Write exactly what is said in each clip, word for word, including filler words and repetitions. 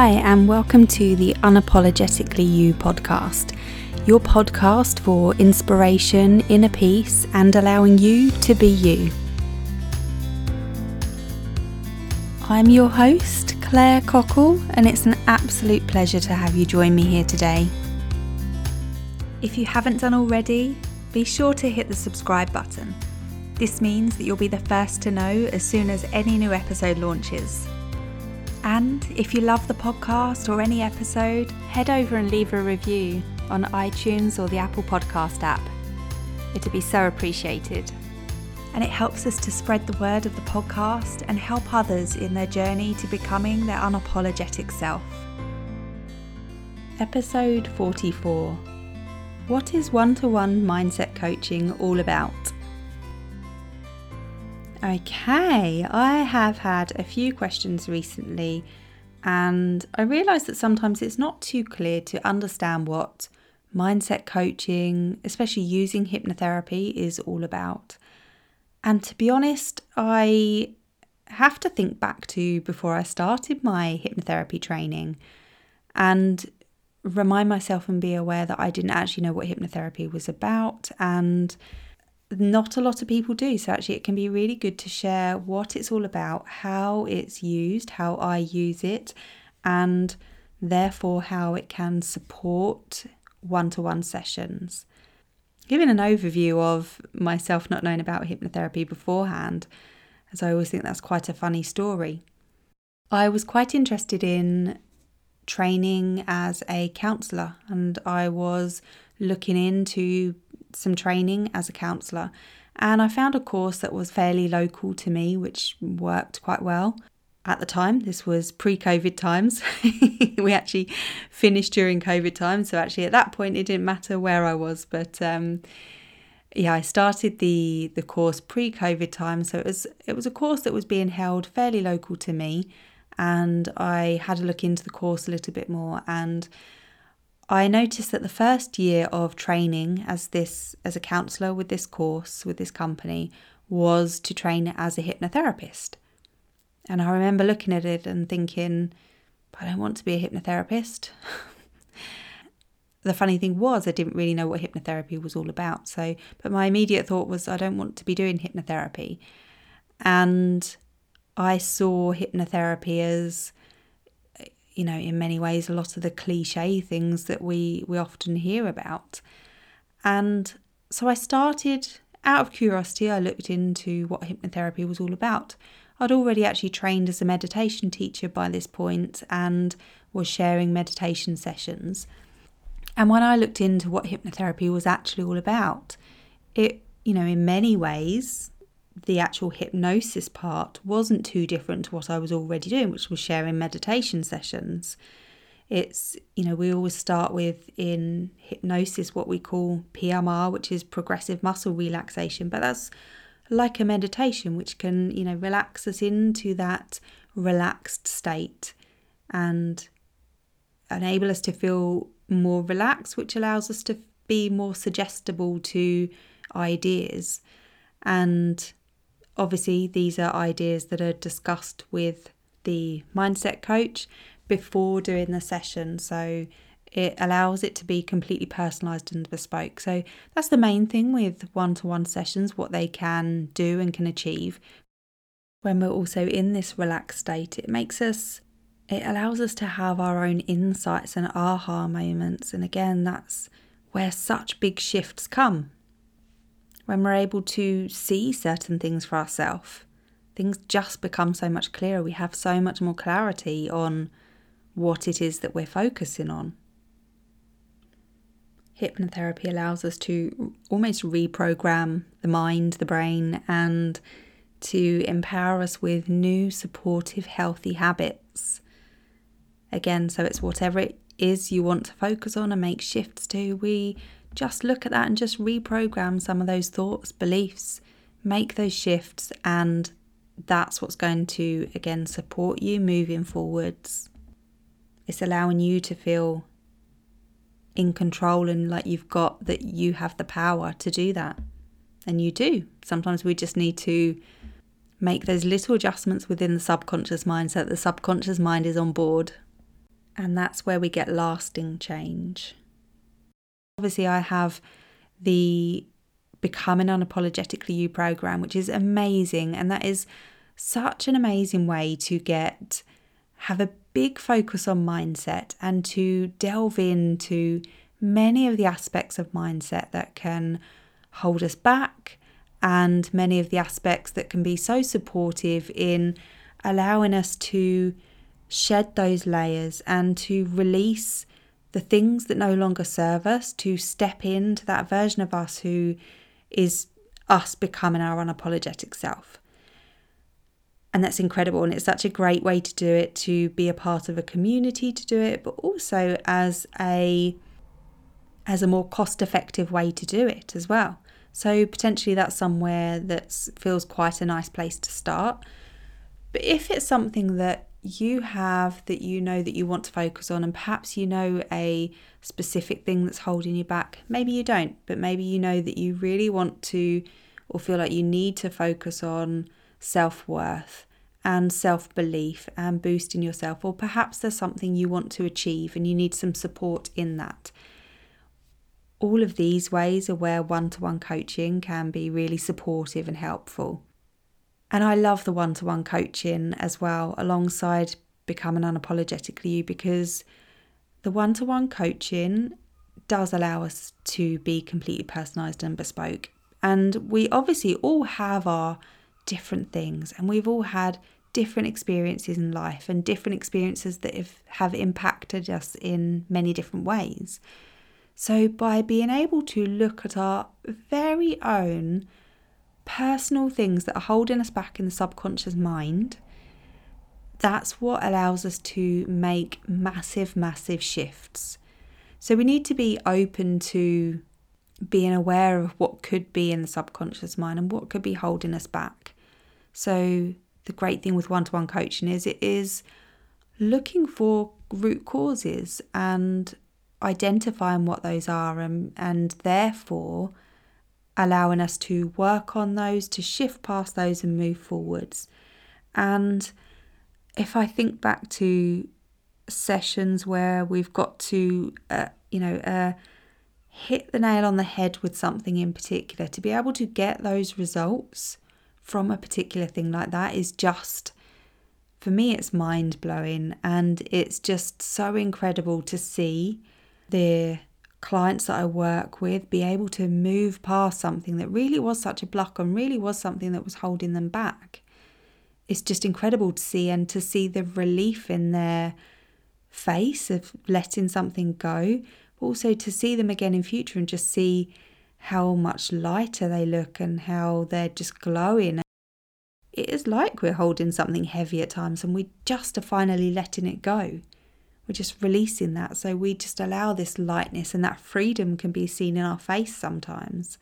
Hi, and welcome to the Unapologetically You podcast, your podcast for inspiration, inner peace, and allowing you to be you. I'm your host, Claire Cockle, and it's an absolute pleasure to have you join me here today. If you haven't done already, be sure to hit the subscribe button. This means that you'll be the first to know as soon as any new episode launches. And if you love the podcast or any episode, head over and leave a review on iTunes or the Apple Podcast app. It'd be so appreciated. And it helps us to spread the word of the podcast and help others in their journey to becoming their unapologetic self. Episode forty-four. What is one-to-one mindset coaching all about? Okay, I have had a few questions recently, and I realised that sometimes it's not too clear to understand what mindset coaching, especially using hypnotherapy, is all about. And to be honest, I have to think back to before I started my hypnotherapy training and remind myself and be aware that I didn't actually know what hypnotherapy was about, and not a lot of people do. So actually it can be really good to share what it's all about, how it's used, how I use it, and therefore how it can support one-to-one sessions. Giving an overview of myself not knowing about hypnotherapy beforehand, as I always think that's quite a funny story. I was quite interested in training as a counsellor, and I was looking into some training as a counsellor, and I found a course that was fairly local to me, which worked quite well. At the time, this was pre-COVID times. We actually finished during COVID time, so actually at that point it didn't matter where I was, but um, yeah, I started the the course pre-COVID time, so it was it was a course that was being held fairly local to me, and I had a look into the course a little bit more, and I noticed that the first year of training as this as a counsellor with this course, with this company, was to train as a hypnotherapist. And I remember looking at it and thinking, I don't want to be a hypnotherapist. The funny thing was, I didn't really know what hypnotherapy was all about. So, but my immediate thought was, I don't want to be doing hypnotherapy. And I saw hypnotherapy as, you know, in many ways, a lot of the cliche things that we, we often hear about. And so I started, out of curiosity, I looked into what hypnotherapy was all about. I'd already actually trained as a meditation teacher by this point and was sharing meditation sessions. And when I looked into what hypnotherapy was actually all about, it, you know, in many ways, the actual hypnosis part wasn't too different to what I was already doing, which was sharing meditation sessions. It's, you know, we always start with in hypnosis what we call P M R, which is progressive muscle relaxation, but that's like a meditation which can, you know, relax us into that relaxed state and enable us to feel more relaxed, which allows us to be more suggestible to ideas. And obviously, these are ideas that are discussed with the mindset coach before doing the session. So it allows it to be completely personalised and bespoke. So that's the main thing with one-to-one sessions, what they can do and can achieve. When we're also in this relaxed state, it makes us, it allows us to have our own insights and aha moments. And again, that's where such big shifts come. When we're able to see certain things for ourselves, things just become so much clearer. We have so much more clarity on what it is that we're focusing on. Hypnotherapy allows us to almost reprogram the mind, the brain, and to empower us with new, supportive, healthy habits. Again, so it's whatever it is you want to focus on and make shifts to, we just look at that and just reprogram some of those thoughts, beliefs, make those shifts, and that's what's going to, again, support you moving forwards. It's allowing you to feel in control and like you've got, that you have the power to do that. And you do. Sometimes we just need to make those little adjustments within the subconscious mind so that the subconscious mind is on board. And that's where we get lasting change. Obviously, I have the Becoming Unapologetically You program, which is amazing. And that is such an amazing way to get, have a big focus on mindset and to delve into many of the aspects of mindset that can hold us back, and many of the aspects that can be so supportive in allowing us to shed those layers and to release the things that no longer serve us, to step into that version of us who is us becoming our unapologetic self. And that's incredible. And it's such a great way to do it, to be a part of a community to do it, but also as a as a more cost-effective way to do it as well. So potentially that's somewhere that feels quite a nice place to start. But if it's something that you have that you know that you want to focus on, and perhaps you know a specific thing that's holding you back, maybe you don't, but maybe you know that you really want to, or feel like you need to focus on self-worth and self-belief and boosting yourself, or perhaps there's something you want to achieve and you need some support in that. All of these ways are where one-to-one coaching can be really supportive and helpful. And I love the one-to-one coaching as well, alongside Becoming Unapologetically You, because the one-to-one coaching does allow us to be completely personalised and bespoke. And we obviously all have our different things, and we've all had different experiences in life and different experiences that have, have impacted us in many different ways. So by being able to look at our very own personal things that are holding us back in the subconscious mind, that's what allows us to make massive, massive shifts. So we need to be open to being aware of what could be in the subconscious mind and what could be holding us back. So the great thing with one-to-one coaching is it is looking for root causes and identifying what those are, and, and therefore allowing us to work on those, to shift past those and move forwards. And if I think back to sessions where we've got to, uh, you know, uh, hit the nail on the head with something in particular, to be able to get those results from a particular thing like that is just, for me, it's mind-blowing. And it's just so incredible to see the clients that I work with be able to move past something that really was such a block and really was something that was holding them back. It's just incredible to see, and to see the relief in their face of letting something go, but also to see them again in future and just see how much lighter they look and how they're just glowing. It is like we're holding something heavy at times and we just are finally letting it go. We're just releasing that. So we just allow this lightness, and that freedom can be seen in our face sometimes.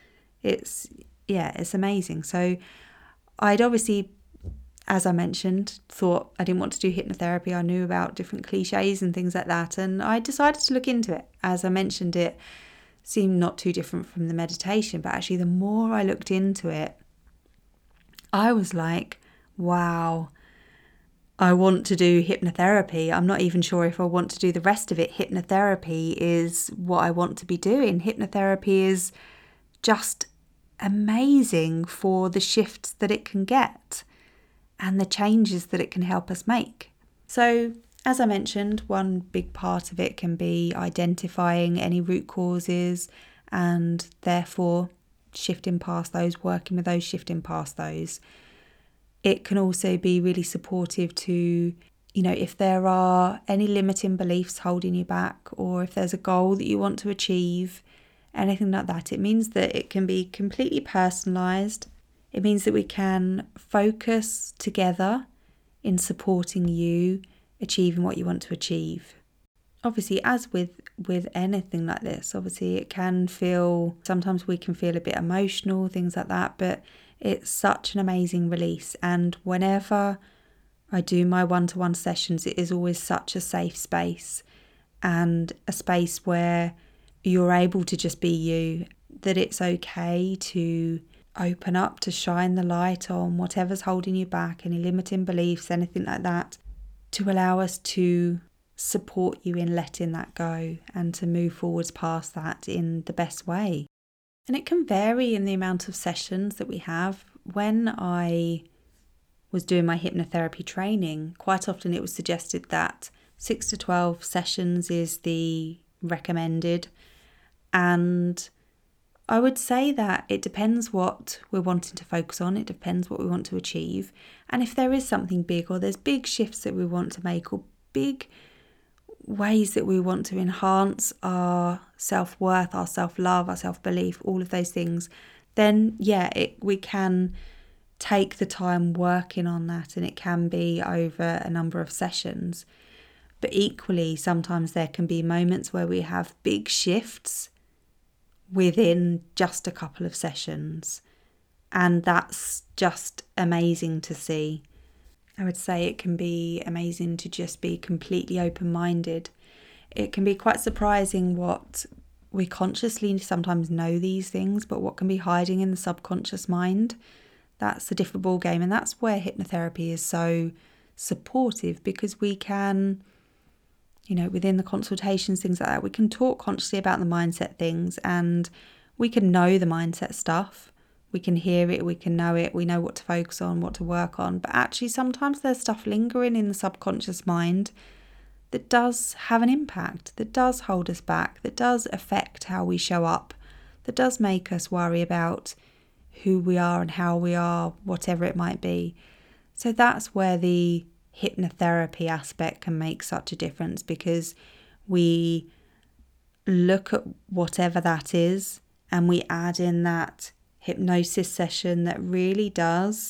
It's, yeah, it's amazing. So I'd obviously, as I mentioned, thought I didn't want to do hypnotherapy. I knew about different cliches and things like that. And I decided to look into it. As I mentioned, it seemed not too different from the meditation. But actually, the more I looked into it, I was like, wow, I want to do hypnotherapy. I'm not even sure if I want to do the rest of it. Hypnotherapy is what I want to be doing. Hypnotherapy is just amazing for the shifts that it can get and the changes that it can help us make. So, as I mentioned, one big part of it can be identifying any root causes and therefore shifting past those, working with those, shifting past those. It can also be really supportive to, you know, if there are any limiting beliefs holding you back, or if there's a goal that you want to achieve, anything like that. It means that it can be completely personalised. It means that we can focus together in supporting you achieving what you want to achieve. Obviously, as with, with anything like this, obviously it can feel, sometimes we can feel a bit emotional, things like that, but it's such an amazing release. And whenever I do my one-to-one sessions, it is always such a safe space, and a space where you're able to just be you, that it's okay to open up, to shine the light on whatever's holding you back, any limiting beliefs, anything like that, to allow us to support you in letting that go and to move forwards past that in the best way. And it can vary in the amount of sessions that we have. When I was doing my hypnotherapy training, quite often it was suggested that six to twelve sessions is the recommended. And I would say that it depends what we're wanting to focus on. It depends what we want to achieve. And if there is something big, or there's big shifts that we want to make, or big ways that we want to enhance our self-worth, our self-love, our self-belief, all of those things, then yeah, it, we can take the time working on that, and it can be over a number of sessions. But equally, sometimes there can be moments where we have big shifts within just a couple of sessions, and that's just amazing to see. I would say it can be amazing to just be completely open-minded. It can be quite surprising what we consciously sometimes know these things, but what can be hiding in the subconscious mind. That's a different ball game, and that's where hypnotherapy is so supportive, because we can, you know, within the consultations, things like that, we can talk consciously about the mindset things, and we can know the mindset stuff. We can hear it, we can know it, we know what to focus on, what to work on. But actually, sometimes there's stuff lingering in the subconscious mind that does have an impact, that does hold us back, that does affect how we show up, that does make us worry about who we are and how we are, whatever it might be. So that's where the hypnotherapy aspect can make such a difference, because we look at whatever that is and we add in that hypnosis session that really does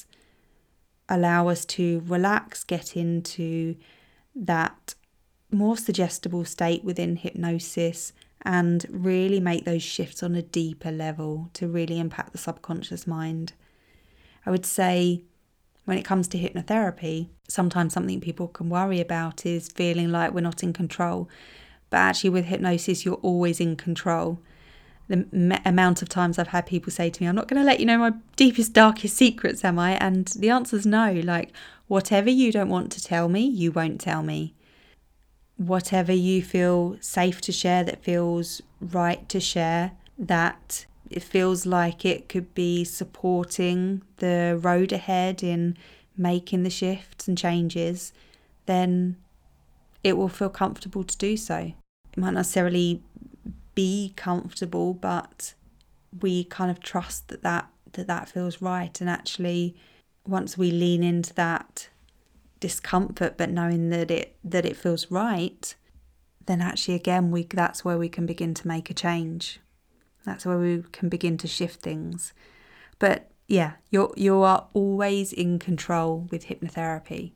allow us to relax, get into that more suggestible state within hypnosis, and really make those shifts on a deeper level to really impact the subconscious mind. I would say when it comes to hypnotherapy, sometimes something people can worry about is feeling like we're not in control. But actually with hypnosis, you're always in control. The m- amount of times I've had people say to me, I'm not going to let you know my deepest, darkest secrets, am I? And the answer's no. Like, whatever you don't want to tell me, you won't tell me. Whatever you feel safe to share, that feels right to share, that it feels like it could be supporting the road ahead in making the shifts and changes, then it will feel comfortable to do so. It might not necessarily be comfortable, but we kind of trust that that, that that feels right. And actually, once we lean into that discomfort, but knowing that it that it feels right, then actually again we that's where we can begin to make a change. That's where we can begin to shift things. But yeah, you're you are always in control with hypnotherapy,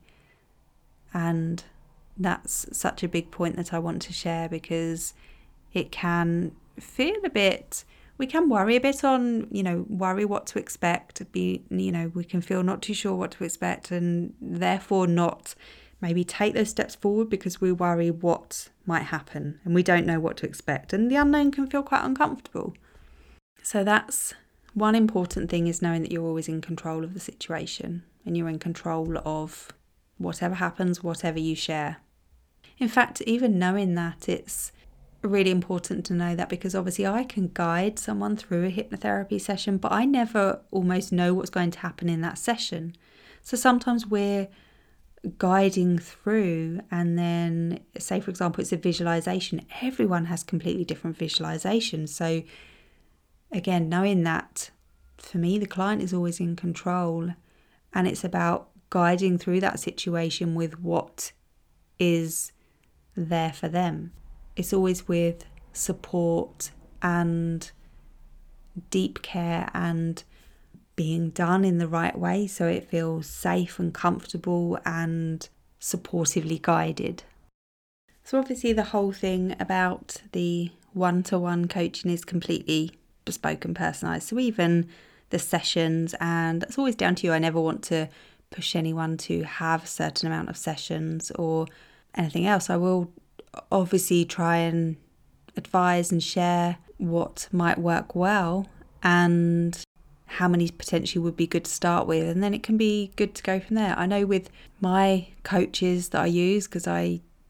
and that's such a big point that I want to share, because it can feel a bit, we can worry a bit on, you know, worry what to expect, be, you know, we can feel not too sure what to expect, and therefore not maybe take those steps forward because we worry what might happen and we don't know what to expect, and the unknown can feel quite uncomfortable. So that's one important thing, is knowing that you're always in control of the situation and you're in control of whatever happens, whatever you share. In fact, even knowing that, it's really important to know that, because obviously I can guide someone through a hypnotherapy session, but I never almost know what's going to happen in that session. So sometimes we're guiding through, and then say for example it's a visualization. Everyone has completely different visualizations. So again, knowing that, for me, the client is always in control, and it's about guiding through that situation with what is there for them. It's always with support and deep care and being done in the right way, so it feels safe and comfortable and supportively guided. So obviously the whole thing about the one-to-one coaching is completely bespoke and personalised. So even the sessions, and that's always down to you. I never want to push anyone to have a certain amount of sessions or anything else. I will obviously try and advise and share what might work well and how many potentially would be good to start with, and then it can be good to go from there. I know with my coaches that I use, because I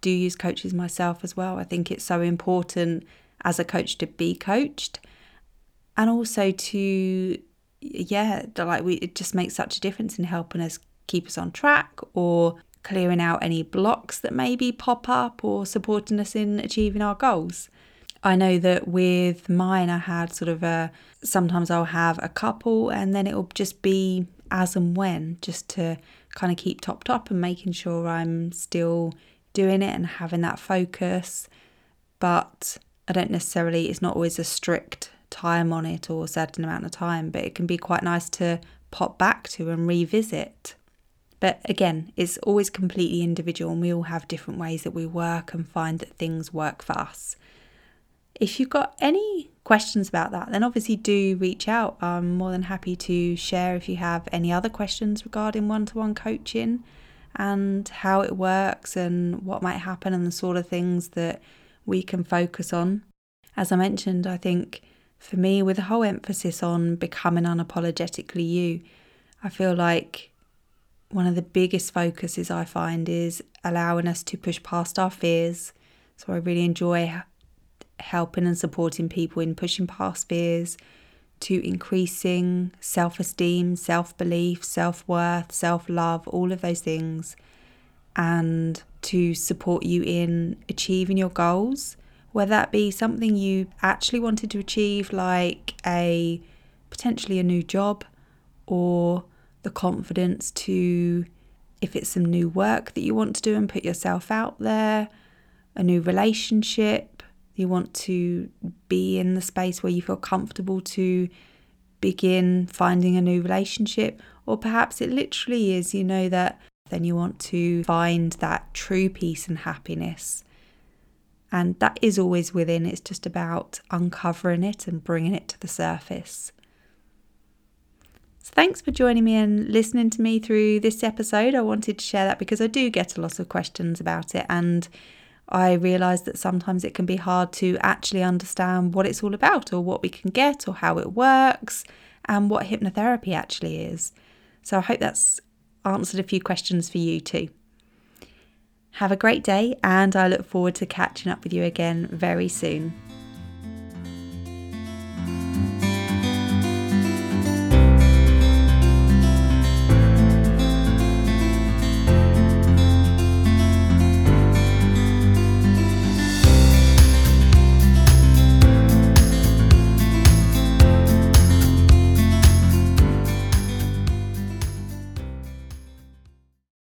do use coaches myself as well. I think it's so important as a coach to be coached, and also to, yeah, like we, it just makes such a difference in helping us keep us on track, or clearing out any blocks that maybe pop up, or supporting us in achieving our goals. I know that with mine, I had sort of a, sometimes I'll have a couple and then it'll just be as and when, just to kind of keep topped up and making sure I'm still doing it and having that focus. But I don't necessarily, it's not always a strict time on it or a certain amount of time, but it can be quite nice to pop back to and revisit. But again, it's always completely individual, and we all have different ways that we work and find that things work for us. If you've got any questions about that, then obviously do reach out. I'm more than happy to share if you have any other questions regarding one-to-one coaching and how it works and what might happen and the sort of things that we can focus on. As I mentioned, I think for me, with the whole emphasis on becoming unapologetically you, I feel like one of the biggest focuses I find is allowing us to push past our fears. So I really enjoy helping and supporting people in pushing past fears to increasing self-esteem, self-belief, self-worth, self-love, all of those things, and to support you in achieving your goals, whether that be something you actually wanted to achieve, like a potentially a new job, or the confidence to, if it's some new work that you want to do and put yourself out there, a new relationship, you want to be in the space where you feel comfortable to begin finding a new relationship, or perhaps it literally is, you know, that then you want to find that true peace and happiness. And that is always within, it's just about uncovering it and bringing it to the surface. So thanks for joining me and listening to me through this episode. I wanted to share that because I do get a lot of questions about it, and I realise that sometimes it can be hard to actually understand what it's all about, or what we can get, or how it works, and what hypnotherapy actually is. So I hope that's answered a few questions for you too. Have a great day, and I look forward to catching up with you again very soon.